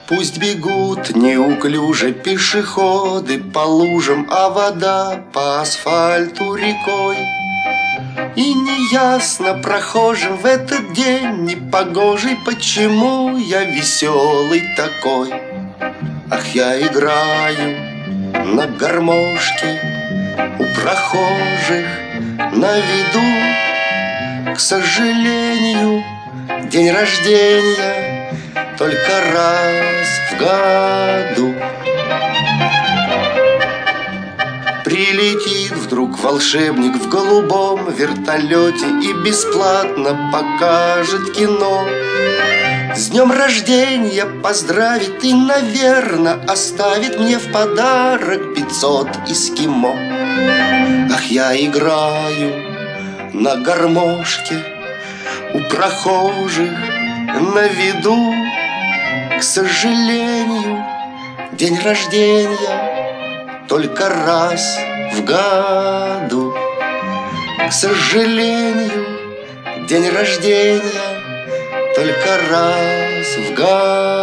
Пусть бегут неуклюже пешеходы по лужам, а вода по асфальту рекой. И неясно прохожим в этот день непогожий, почему я веселый такой. Ах, я играю на гармошке у прохожих на виду. К сожалению, день рождения только раз в году. Прилетит вдруг волшебник в голубом вертолете и бесплатно покажет кино. С днем рождения поздравит и, наверно, оставит мне в подарок 500 эскимо. Ах, я играю на гармошке у прохожих на виду. К сожалению, день рождения только раз в году. К сожалению, день рождения только раз в году.